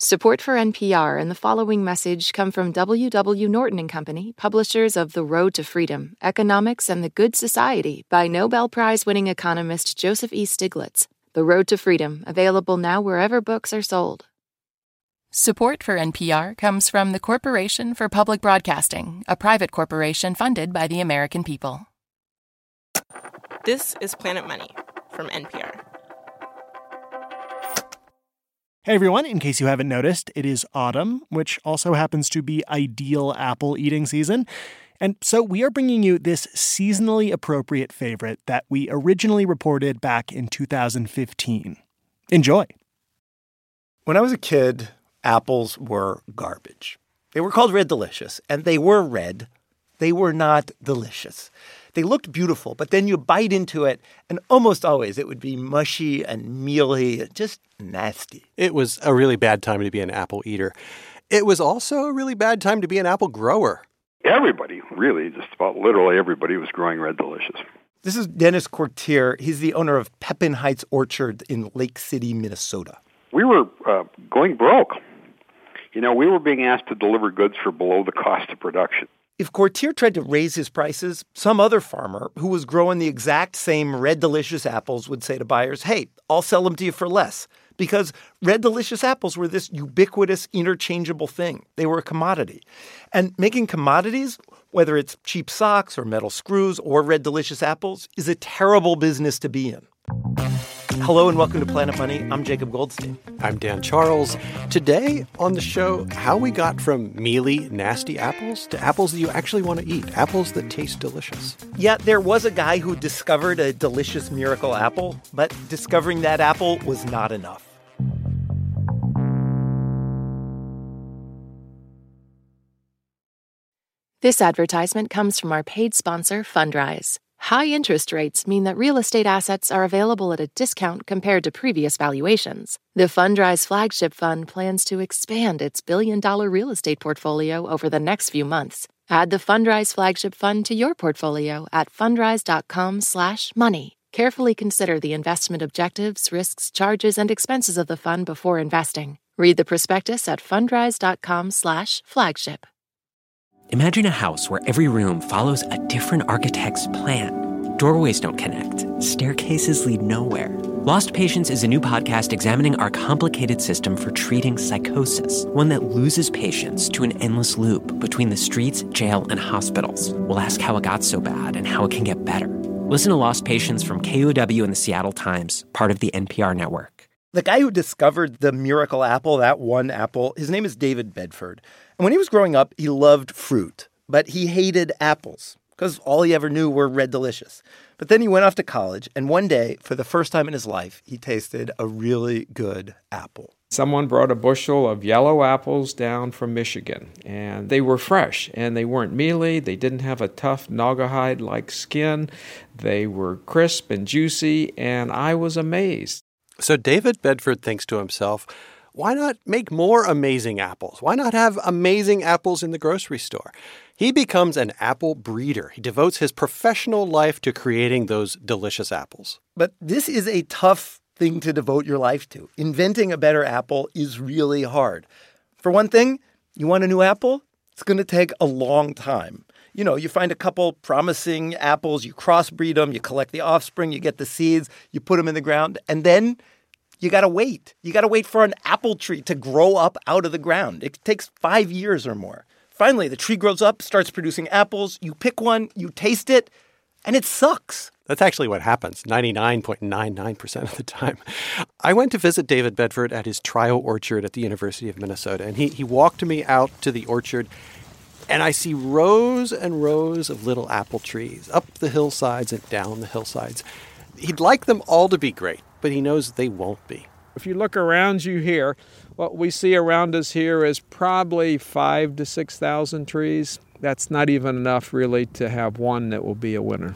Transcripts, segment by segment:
Support for NPR and the following message come from W.W. Norton and Company, publishers of The Road to Freedom, Economics and the Good Society by Nobel Prize-winning economist Joseph E. Stiglitz. The Road to Freedom, available now wherever books are sold. Support for NPR comes from the Corporation for Public Broadcasting, a private corporation funded by the American people. This is Planet Money from NPR. Hey everyone, in case you haven't noticed, it is autumn, which also happens to be ideal apple eating season. And so we are bringing you this seasonally appropriate favorite that we originally reported back in 2015. Enjoy. When I was a kid, apples were garbage. They were called Red Delicious, and they were red. They were not delicious. They looked beautiful, but then you bite into it, and almost always it would be mushy and mealy, just nasty. It was a really bad time to be an apple eater. It was also a really bad time to be an apple grower. Everybody, really, just about literally everybody was growing Red Delicious. This is Dennis Courtier. He's the owner of Pepin Heights Orchard in Lake City, Minnesota. We were going broke. You know, we were being asked to deliver goods for below the cost of production. If Courtier tried to raise his prices, some other farmer who was growing the exact same Red Delicious apples would say to buyers, hey, I'll sell them to you for less. Because Red Delicious apples were this ubiquitous, interchangeable thing. They were a commodity. And making commodities, whether it's cheap socks or metal screws or Red Delicious apples, is a terrible business to be in. Hello and welcome to Planet Money. I'm Jacob Goldstein. I'm Dan Charles. Today on the show, how we got from mealy, nasty apples to apples that you actually want to eat, apples that taste delicious. Yeah, there was a guy who discovered a delicious miracle apple, but discovering that apple was not enough. This advertisement comes from our paid sponsor, Fundrise. High interest rates mean that real estate assets are available at a discount compared to previous valuations. The Fundrise Flagship Fund plans to expand its billion-dollar real estate portfolio over the next few months. Add the Fundrise Flagship Fund to your portfolio at fundrise.com/money. Carefully consider the investment objectives, risks, charges, and expenses of the fund before investing. Read the prospectus at fundrise.com/flagship. Imagine a house where every room follows a different architect's plan. Doorways don't connect. Staircases lead nowhere. Lost Patients is a new podcast examining our complicated system for treating psychosis, one that loses patients to an endless loop between the streets, jail, and hospitals. We'll ask how it got so bad and how it can get better. Listen to Lost Patients from KUOW and the Seattle Times, part of the NPR network. The guy who discovered the miracle apple, that one apple, his name is David Bedford. And when he was growing up, he loved fruit, but he hated apples because all he ever knew were Red Delicious. But then he went off to college, and one day, for the first time in his life, he tasted a really good apple. Someone brought a bushel of yellow apples down from Michigan, and they were fresh, and they weren't mealy. They didn't have a tough naugahyde-like skin. They were crisp and juicy, and I was amazed. So David Bedford thinks to himself, why not make more amazing apples? Why not have amazing apples in the grocery store? He becomes an apple breeder. He devotes his professional life to creating those delicious apples. But this is a tough thing to devote your life to. Inventing a better apple is really hard. For one thing, you want a new apple? It's going to take a long time. You know, you find a couple promising apples, you crossbreed them, you collect the offspring, you get the seeds, you put them in the ground, and then you got to wait. You got to wait for an apple tree to grow up out of the ground. It takes 5 years or more. Finally, the tree grows up, starts producing apples. You pick one, you taste it, and it sucks. That's actually what happens 99.99% of the time. I went to visit David Bedford at his trial orchard at the University of Minnesota, and he walked me out to the orchard, and I see rows and rows of little apple trees up the hillsides and down the hillsides. He'd like them all to be great, but he knows they won't be. If you look around you here, what we see around us here is probably 5,000 to 6,000 trees. That's not even enough, really, to have one that will be a winner.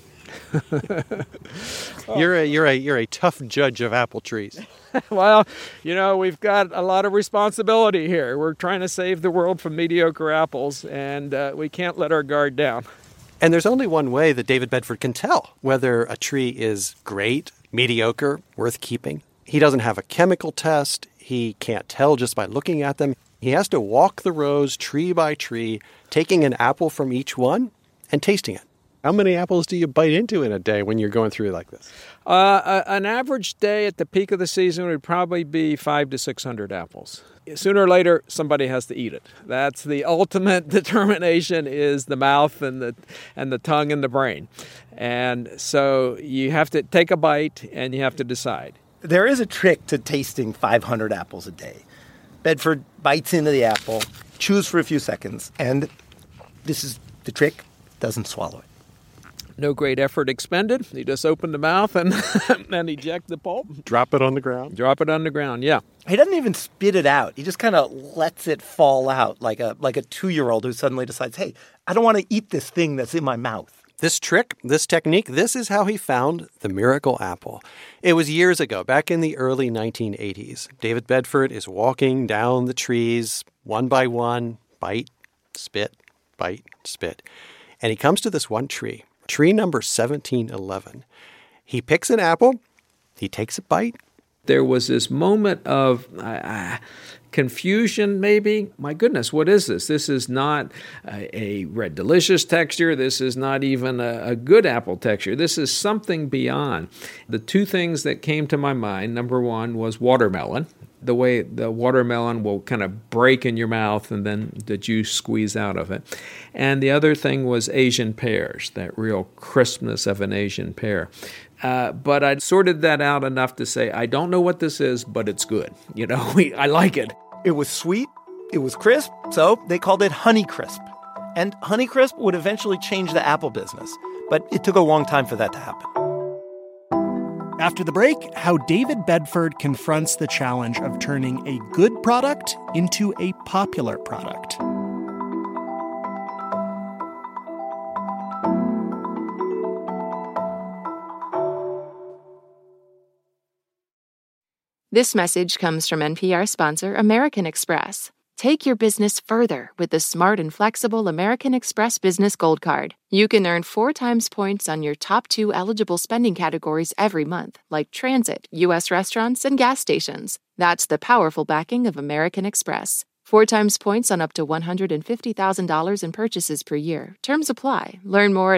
You're a tough judge of apple trees. Well, you know, we've got a lot of responsibility here. We're trying to save the world from mediocre apples, and we can't let our guard down. And there's only one way that David Bedford can tell whether a tree is great, mediocre, worth keeping. He doesn't have a chemical test. He can't tell just by looking at them. He has to walk the rows tree by tree, taking an apple from each one and tasting it. How many apples do you bite into in a day when you're going through like this? An average day at the peak of the season would probably be 500 to 600 apples. Sooner or later, somebody has to eat it. That's the ultimate determination, is the mouth and the tongue and the brain. And so you have to take a bite and you have to decide. There is a trick to tasting 500 apples a day. Bedford bites into the apple, chews for a few seconds, and this is the trick, doesn't swallow it. No great effort expended. You just open the mouth and and eject the pulp. Drop it on the ground? Drop it on the ground, yeah. He doesn't even spit it out. He just kind of lets it fall out like a 2-year-old who suddenly decides, hey, I don't want to eat this thing that's in my mouth. This trick, this technique, this is how he found the miracle apple. It was years ago, back in the early 1980s. David Bedford is walking down the trees one by one, bite, spit, bite, spit. And he comes to this one tree, tree number 1711. He picks an apple, he takes a bite. There was this moment of confusion, maybe. My goodness, what is this? This is not a red delicious texture. This is not even a good apple texture. This is something beyond. The two things that came to my mind, number one was watermelon. The way the watermelon will kind of break in your mouth and then the juice squeeze out of it. And the other thing was Asian pears, that real crispness of an Asian pear. But I sorted that out enough to say, I don't know what this is, but it's good. You know, I like it. It was sweet, it was crisp, so they called it Honeycrisp. And Honeycrisp would eventually change the apple business, but it took a long time for that to happen. After the break, how David Bedford confronts the challenge of turning a good product into a popular product. This message comes from NPR sponsor American Express. Take your business further with the smart and flexible American Express Business Gold Card. You can earn 4 times points on your top 2 eligible spending categories every month, like transit, U.S. restaurants, and gas stations. That's the powerful backing of American Express. 4 times points on up to $150,000 in purchases per year. Terms apply. Learn more at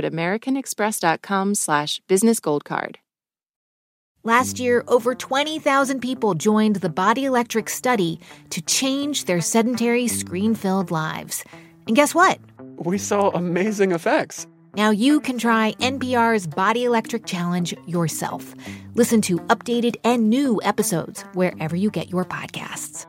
americanexpress.com/businessgoldcard. Last year, over 20,000 people joined the Body Electric study to change their sedentary, screen-filled lives. And guess what? We saw amazing effects. Now you can try NPR's Body Electric Challenge yourself. Listen to updated and new episodes wherever you get your podcasts.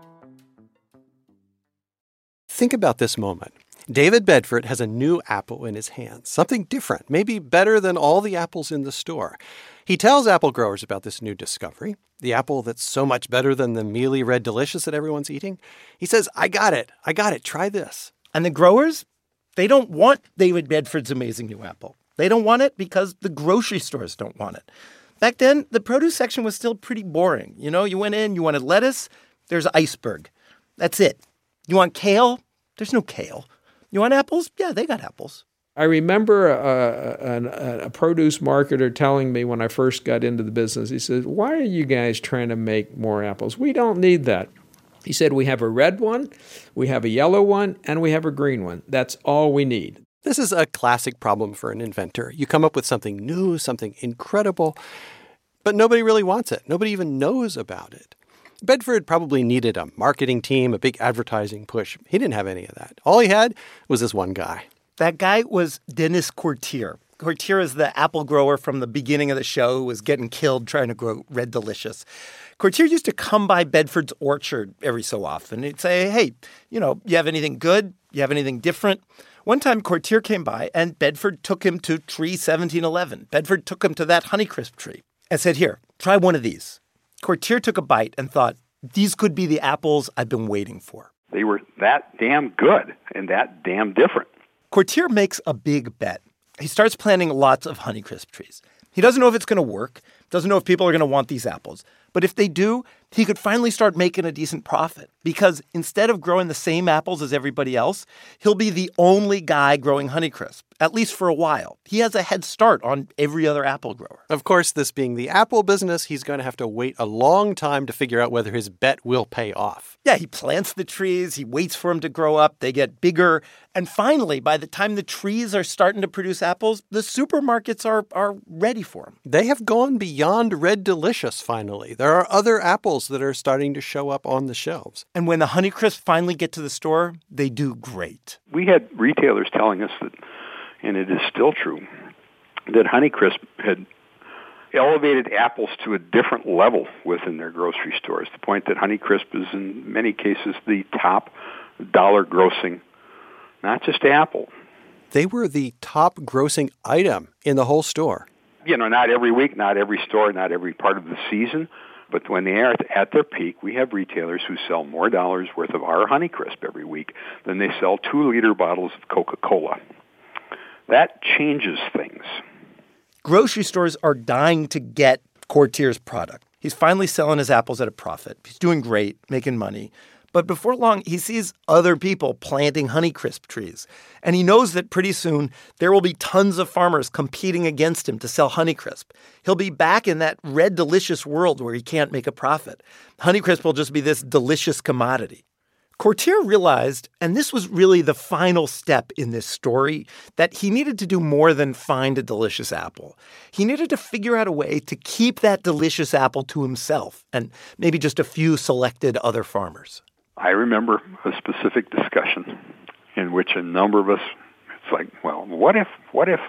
Think about this moment. David Bedford has a new apple in his hands, something different, maybe better than all the apples in the store. He tells apple growers about this new discovery, the apple that's so much better than the mealy red delicious that everyone's eating. He says, I got it, try this. And the growers, they don't want David Bedford's amazing new apple. They don't want it because the grocery stores don't want it. Back then, the produce section was still pretty boring. You know, you went in, you wanted lettuce, there's iceberg. That's it. You want kale? There's no kale. You want apples? Yeah, they got apples. I remember a produce marketer telling me when I first got into the business, he said, why are you guys trying to make more apples? We don't need that. He said, we have a red one, we have a yellow one, and we have a green one. That's all we need. This is a classic problem for an inventor. You come up with something new, something incredible, but nobody really wants it. Nobody even knows about it. Bedford probably needed a marketing team, a big advertising push. He didn't have any of that. All he had was this one guy. That guy was Dennis Courtier. Courtier is the apple grower from the beginning of the show who was getting killed trying to grow Red Delicious. Courtier used to come by Bedford's orchard every so often. He'd say, hey, you have anything good? You have anything different? One time, Courtier came by, and Bedford took him to tree 1711. Bedford took him to that Honeycrisp tree and said, here, try one of these. Courtier took a bite and thought, these could be the apples I've been waiting for. They were that damn good and that damn different. Courtier makes a big bet. He starts planting lots of Honeycrisp trees. He doesn't know if it's going to work. Doesn't know if people are going to want these apples. But if they do, he could finally start making a decent profit because instead of growing the same apples as everybody else, he'll be the only guy growing Honeycrisp, at least for a while. He has a head start on every other apple grower. Of course, this being the apple business, he's going to have to wait a long time to figure out whether his bet will pay off. Yeah, he plants the trees, he waits for them to grow up, they get bigger, and finally, by the time the trees are starting to produce apples, the supermarkets are ready for them. They have gone beyond Red Delicious, finally. There are other apples that are starting to show up on the shelves. And when the Honeycrisp finally get to the store, they do great. We had retailers telling us that, and it is still true, that Honeycrisp had elevated apples to a different level within their grocery stores, to the point that Honeycrisp is in many cases the top dollar grossing, not just apple. They were the top grossing item in the whole store. You know, not every week, not every store, not every part of the season, but when they are at their peak, we have retailers who sell more dollars worth of our Honeycrisp every week than they sell 2-liter bottles of Coca-Cola. That changes things. Grocery stores are dying to get Courtier's product. He's finally selling his apples at a profit. He's doing great, making money. But before long, he sees other people planting Honeycrisp trees. And he knows that pretty soon there will be tons of farmers competing against him to sell Honeycrisp. He'll be back in that Red Delicious world where he can't make a profit. Honeycrisp will just be this delicious commodity. Courtier realized, and this was really the final step in this story, that he needed to do more than find a delicious apple. He needed to figure out a way to keep that delicious apple to himself and maybe just a few selected other farmers. I remember a specific discussion in which a number of us, it's like, well, what if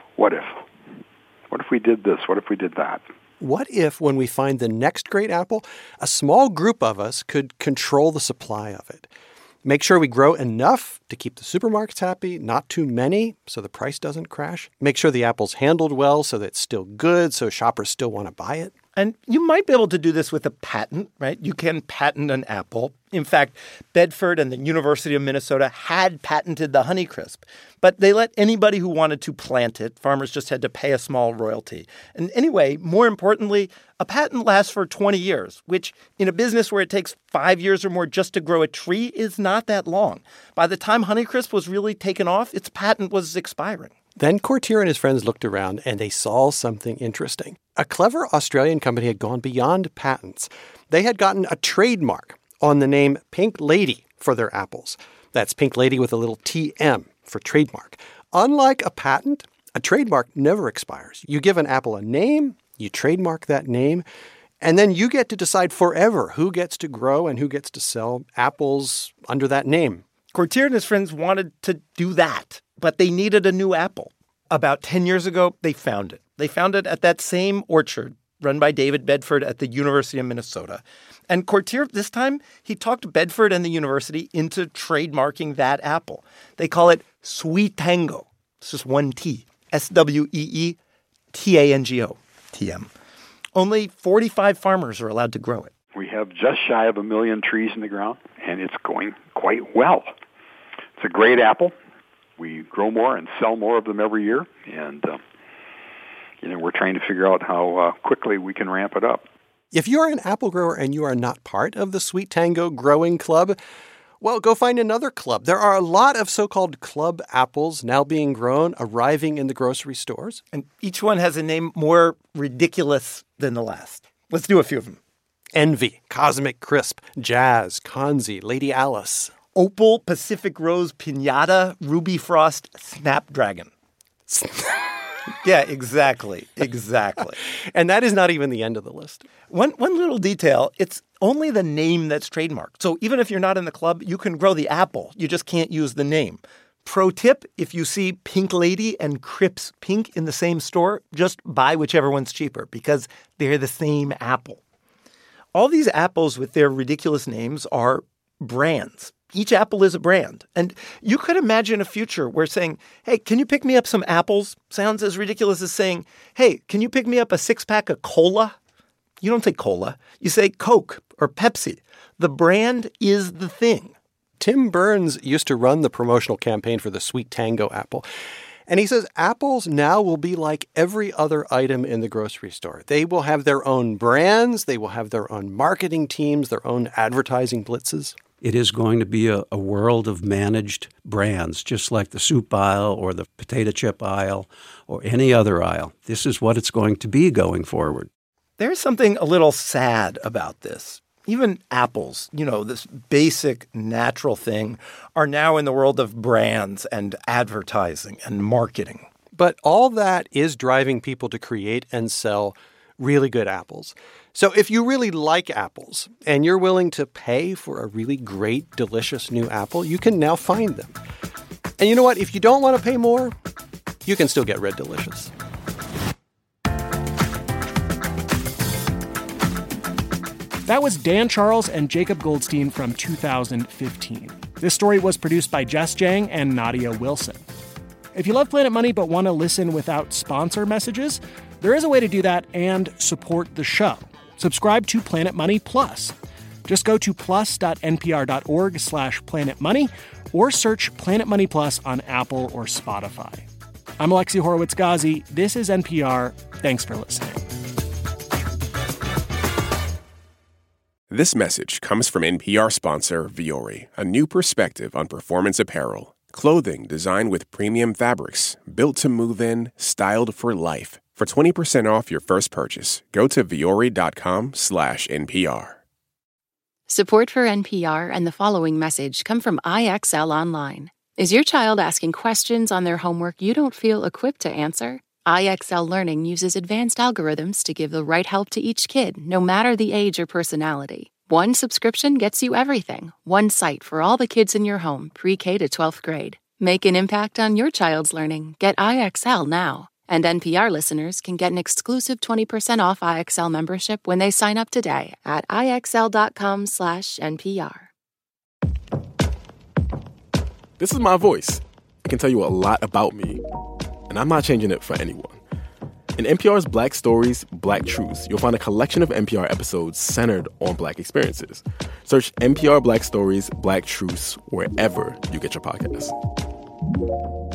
we did this? What if we did that? What if, when we find the next great apple, a small group of us could control the supply of it? Make sure we grow enough to keep the supermarkets happy, not too many so the price doesn't crash. Make sure the apple's handled well so that it's still good, so shoppers still want to buy it. And you might be able to do this with a patent, right? You can patent an apple. In fact, Bedford and the University of Minnesota had patented the Honeycrisp, but they let anybody who wanted to plant it. Farmers just had to pay a small royalty. And anyway, more importantly, a patent lasts for 20 years, which in a business where it takes 5 years or more just to grow a tree is not that long. By the time Honeycrisp was really taken off, its patent was expiring. Then Courtier and his friends looked around and they saw something interesting. A clever Australian company had gone beyond patents. They had gotten a trademark on the name Pink Lady for their apples. That's Pink Lady with a little TM for trademark. Unlike a patent, a trademark never expires. You give an apple a name, you trademark that name, and then you get to decide forever who gets to grow and who gets to sell apples under that name. Courtier and his friends wanted to do that, but they needed a new apple. About 10 years ago, they found it. They found it at that same orchard run by David Bedford at the University of Minnesota. And Courtier, this time, he talked Bedford and the university into trademarking that apple. They call it Sweet Tango. It's just one T. SWEETANGO. TM. Only 45 farmers are allowed to grow it. We have just shy of 1 million trees in the ground, and it's going quite well. It's a great apple. We grow more and sell more of them every year, and we're trying to figure out how quickly we can ramp it up. If you're an apple grower and you are not part of the Sweet Tango Growing Club, well, go find another club. There are a lot of so-called club apples now being grown, arriving in the grocery stores. And each one has a name more ridiculous than the last. Let's do a few of them. Envy, Cosmic Crisp, Jazz, Kanzi, Lady Alice. Opal, Pacific Rose, Piñata, Ruby Frost, Snapdragon. Yeah, exactly. And that is not even the end of the list. One little detail, it's only the name that's trademarked. So even if you're not in the club, you can grow the apple. You just can't use the name. Pro tip, if you see Pink Lady and Crips Pink in the same store, just buy whichever one's cheaper because they're the same apple. All these apples with their ridiculous names are brands. Each apple is a brand. And you could imagine a future where saying, hey, can you pick me up some apples? Sounds as ridiculous as saying, hey, can you pick me up a 6-pack of cola? You don't say cola. You say Coke or Pepsi. The brand is the thing. Tim Burns used to run the promotional campaign for the Sweet Tango apple. And he says apples now will be like every other item in the grocery store. They will have their own brands. They will have their own marketing teams, their own advertising blitzes. It is going to be a world of managed brands, just like the soup aisle or the potato chip aisle or any other aisle. This is what it's going to be going forward. There's something a little sad about this. Even apples, this basic natural thing, are now in the world of brands and advertising and marketing. But all that is driving people to create and sell really good apples. So if you really like apples and you're willing to pay for a really great, delicious new apple, you can now find them. And you know what? If you don't want to pay more, you can still get Red Delicious. That was Dan Charles and Jacob Goldstein from 2015. This story was produced by Jess Jang and Nadia Wilson. If you love Planet Money but want to listen without sponsor messages, there is a way to do that and support the show. Subscribe to Planet Money Plus. Just go to plus.npr.org/planetmoney or search Planet Money Plus on Apple or Spotify. I'm Alexi Horowitz-Ghazi. This is NPR. Thanks for listening. This message comes from NPR sponsor Vuori, a new perspective on performance apparel. Clothing designed with premium fabrics, built to move in, styled for life. For 20% off your first purchase, go to vuori.com/NPR. Support for NPR and the following message come from IXL Online. Is your child asking questions on their homework you don't feel equipped to answer? IXL Learning uses advanced algorithms to give the right help to each kid, no matter the age or personality. One subscription gets you everything. One site for all the kids in your home, pre-K to 12th grade. Make an impact on your child's learning. Get IXL now. And NPR listeners can get an exclusive 20% off IXL membership when they sign up today at IXL.com/NPR. This is my voice. I can tell you a lot about me, and I'm not changing it for anyone. In NPR's Black Stories, Black Truths, you'll find a collection of NPR episodes centered on Black experiences. Search NPR Black Stories, Black Truths wherever you get your podcasts.